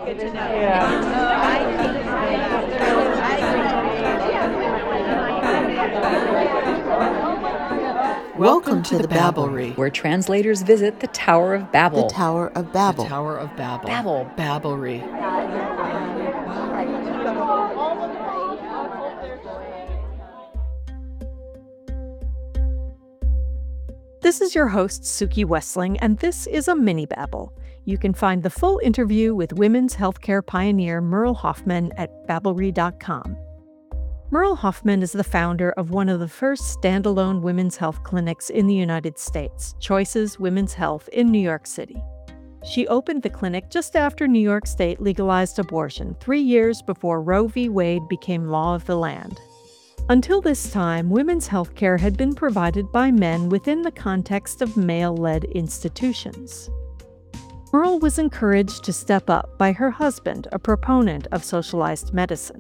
good to know. Welcome to the Babblery, where translators visit the Tower of Babel. the Tower of Babel. The Tower of Babel. Babel. Babblery. This is your host, Suki Westling, and this is a mini Babble. You can find the full interview with women's healthcare pioneer Merle Hoffman at babblery.com. Merle Hoffman is the founder of one of the first standalone women's health clinics in the United States, Choices Women's Health in New York City. She opened the clinic just after New York State legalized abortion, 3 years before Roe v. Wade became law of the land. Until this time, women's health care had been provided by men within the context of male-led institutions. Merle was encouraged to step up by her husband, a proponent of socialized medicine.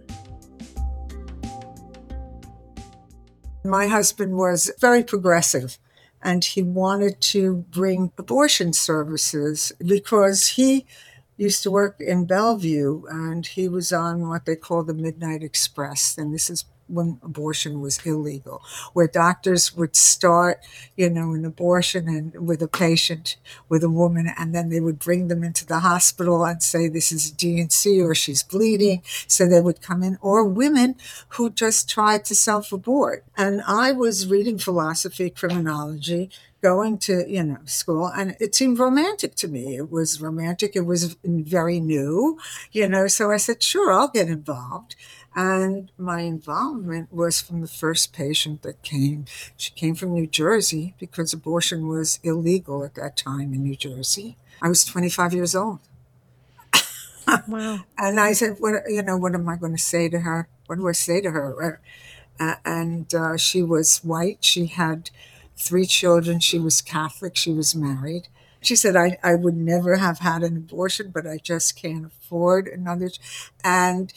My husband was very progressive, and he wanted to bring abortion services because he used to work in Bellevue, and he was on what they call the Midnight Express, and this is when abortion was illegal, where doctors would start, an abortion and with a patient, with a woman, and then they would bring them into the hospital and say, this is a D&C or she's bleeding. So they would come in, or women who just tried to self-abort. And I was reading philosophy, criminology, going to, school, and it seemed romantic to me. It was romantic. It was very new, so I said, sure, I'll get involved. And my involvement was from the first patient that came. She came from New Jersey because abortion was illegal at that time in New Jersey. I was 25 years old. Wow. And I said, what am I going to say to her? What do I say to her? And she was white. She had 3 children. She was Catholic. She was married. She said, I would never have had an abortion, but I just can't afford another. And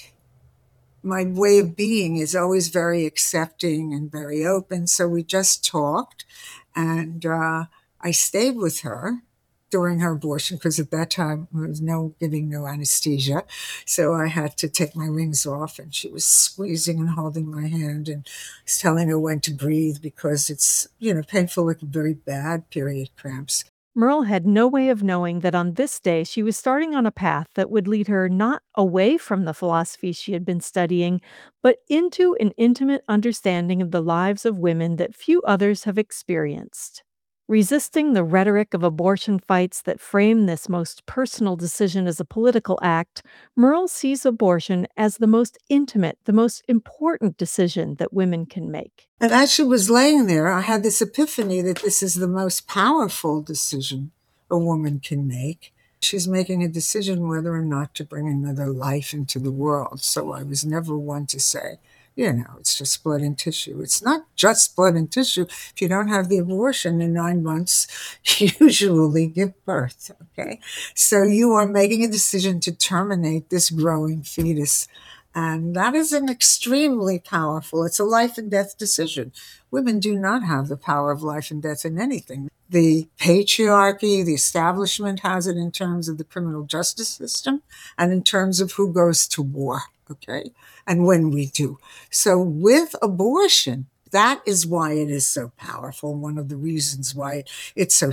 my way of being is always very accepting and very open. So we just talked, and I stayed with her during her abortion because at that time there was giving no anesthesia. So I had to take my rings off, and she was squeezing and holding my hand and telling her when to breathe because it's, painful, like very bad period cramps. Merle had no way of knowing that on this day she was starting on a path that would lead her not away from the philosophy she had been studying, but into an intimate understanding of the lives of women that few others have experienced. Resisting the rhetoric of abortion fights that frame this most personal decision as a political act, Merle sees abortion as the most intimate, the most important decision that women can make. And as she was laying there, I had this epiphany that this is the most powerful decision a woman can make. She's making a decision whether or not to bring another life into the world. So I was never one to say, it's just blood and tissue. It's not just blood and tissue. If you don't have the abortion in 9 months, you usually give birth, okay? So you are making a decision to terminate this growing fetus. And that is an extremely powerful, it's a life and death decision. Women do not have the power of life and death in anything. The patriarchy, the establishment has it in terms of the criminal justice system and in terms of who goes to war, okay? And when we do. So with abortion, that is why it is so powerful. One of the reasons why it's so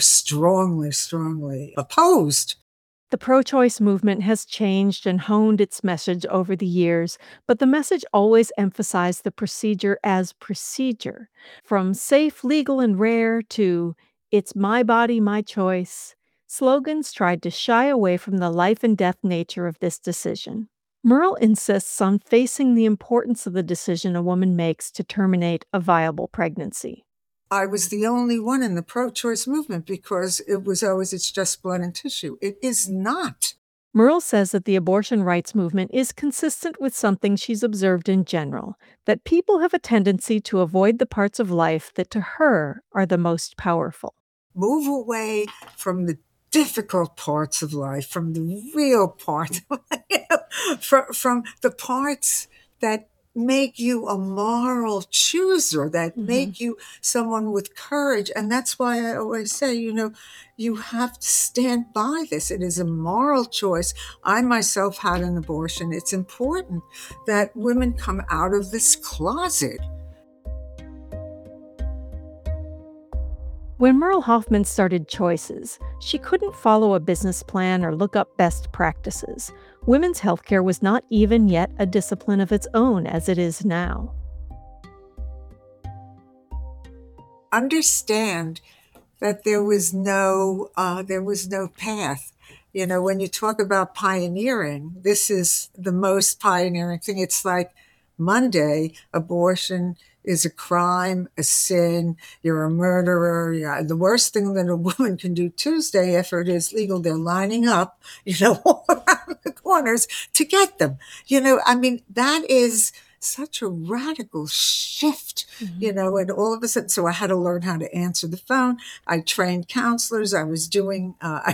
strongly opposed. The pro-choice movement has changed and honed its message over the years, but the message always emphasized the procedure as procedure. From safe, legal, and rare to it's my body, my choice, slogans tried to shy away from the life and death nature of this decision. Merle insists on facing the importance of the decision a woman makes to terminate a viable pregnancy. I was the only one in the pro-choice movement because it was always, it's just blood and tissue. It is not. Merle says that the abortion rights movement is consistent with something she's observed in general, that people have a tendency to avoid the parts of life that to her are the most powerful. Move away from the difficult parts of life, from the real parts, from the parts that make you a moral chooser, that make you someone with courage. And that's why I always say, you have to stand by this. It is a moral choice. I myself had an abortion. It's important that women come out of this closet. When Merle Hoffman started Choices, she couldn't follow a business plan or look up best practices. Women's healthcare was not even yet a discipline of its own as it is now. Understand that there was no path. When you talk about pioneering, this is the most pioneering thing. It's like Monday, abortion is a crime, a sin, you're a murderer. Yeah, the worst thing that a woman can do Tuesday, after it is legal, they're lining up, all around the corners to get them. That is such a radical shift, and all of a sudden, so I had to learn how to answer the phone. I trained counselors. I was doing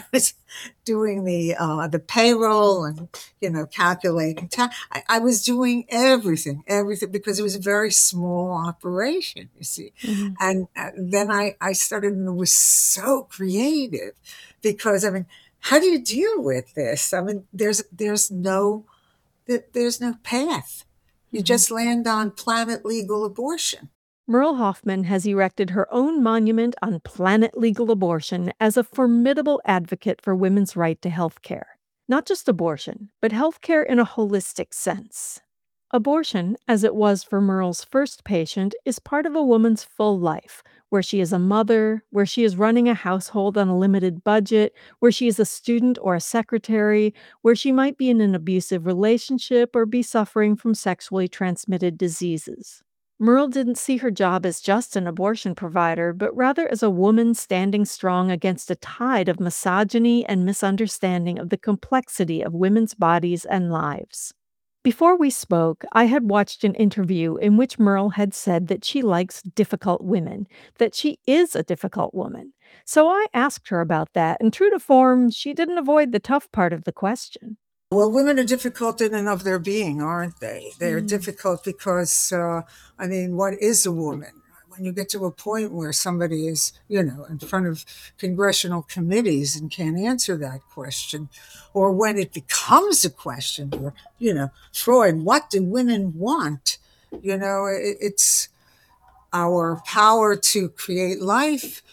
the payroll and, calculating tax. I was doing everything, because it was a very small operation, you see. And then I started, and it was so creative because, how do you deal with this? There's no path. You just land on planet legal abortion. Merle Hoffman has erected her own monument on planet legal abortion as a formidable advocate for women's right to health care. Not just abortion, but health care in a holistic sense. Abortion, as it was for Merle's first patient, is part of a woman's full life, where she is a mother, where she is running a household on a limited budget, where she is a student or a secretary, where she might be in an abusive relationship or be suffering from sexually transmitted diseases. Merle didn't see her job as just an abortion provider, but rather as a woman standing strong against a tide of misogyny and misunderstanding of the complexity of women's bodies and lives. Before we spoke, I had watched an interview in which Merle had said that she likes difficult women, that she is a difficult woman. So I asked her about that, and true to form, she didn't avoid the tough part of the question. Well, women are difficult in and of their being, aren't they? They're difficult because, what is a woman? When you get to a point where somebody is, in front of congressional committees and can't answer that question, or when it becomes a question, or, Freud, what do women want? It's our power to create life,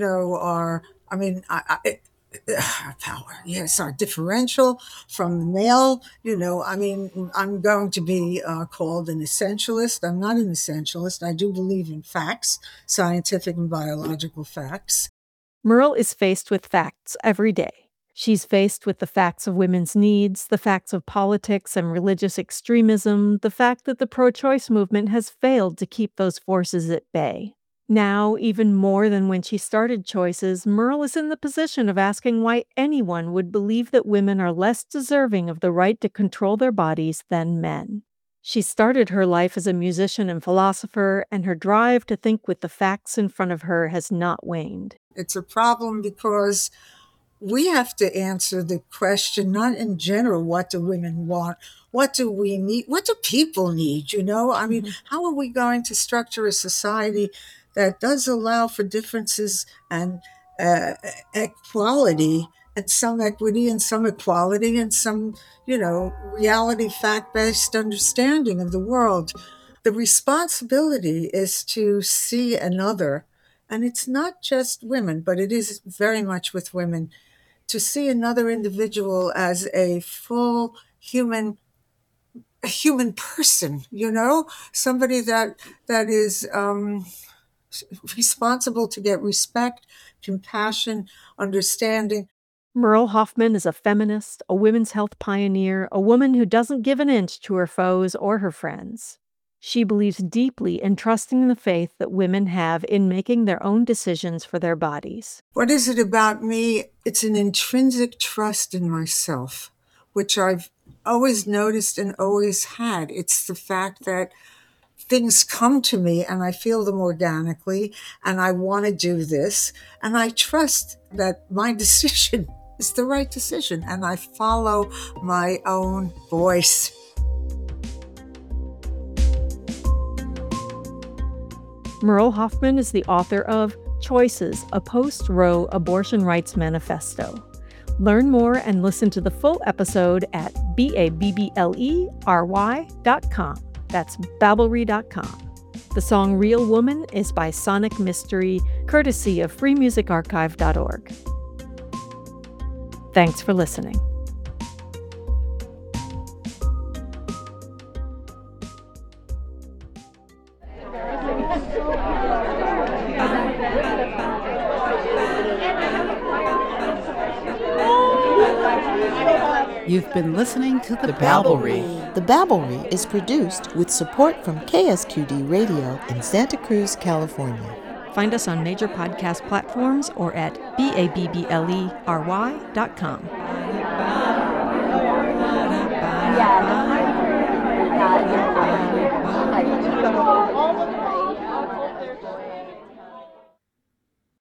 power. Yes, our differential from the male. I'm going to be called an essentialist. I'm not an essentialist. I do believe in facts, scientific and biological facts. Merle is faced with facts every day. She's faced with the facts of women's needs, the facts of politics and religious extremism, the fact that the pro-choice movement has failed to keep those forces at bay. Now, even more than when she started Choices, Merle is in the position of asking why anyone would believe that women are less deserving of the right to control their bodies than men. She started her life as a musician and philosopher, and her drive to think with the facts in front of her has not waned. It's a problem because we have to answer the question, not in general, what do women want? What do we need? What do people need? How are we going to structure a society that does allow for differences and equality, and some equity and some equality and some, reality, fact-based understanding of the world? The responsibility is to see another, and it's not just women, but it is very much with women, to see another individual as a full human person, somebody that is responsible to get respect, compassion, understanding. Merle Hoffman is a feminist, a women's health pioneer, a woman who doesn't give an inch to her foes or her friends. She believes deeply in trusting the faith that women have in making their own decisions for their bodies. What is it about me? It's an intrinsic trust in myself, which I've always noticed and always had. It's the fact that things come to me and I feel them organically, and I want to do this, and I trust that my decision is the right decision, and I follow my own voice. Merle Hoffman is the author of Choices, a post-Roe abortion rights manifesto. Learn more and listen to the full episode at BABBLERY.com. That's Babblery.com. The song Real Woman is by Sonic Mystery, courtesy of freemusicarchive.org. Thanks for listening. You've been listening to The Babblery. The Babblery is produced with support from KSQD Radio in Santa Cruz, California. Find us on major podcast platforms or at BABBLERY.com. Yeah.